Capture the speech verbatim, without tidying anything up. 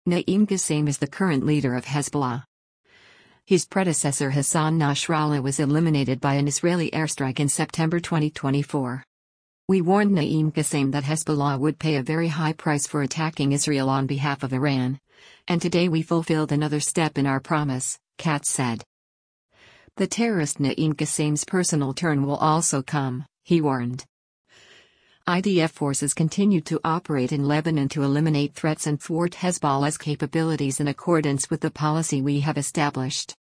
Naim Qassem is the current leader of Hezbollah. His predecessor Hassan Nasrallah was eliminated by an Israeli airstrike in September twenty twenty-four. We warned Naim Qassem that Hezbollah would pay a very high price for attacking Israel on behalf of Iran. And today we fulfilled another step in our promise, Katz said. The terrorist Naim Qassem's personal turn will also come, he warned. I D F forces continue to operate in Lebanon to eliminate threats and thwart Hezbollah's capabilities in accordance with the policy we have established.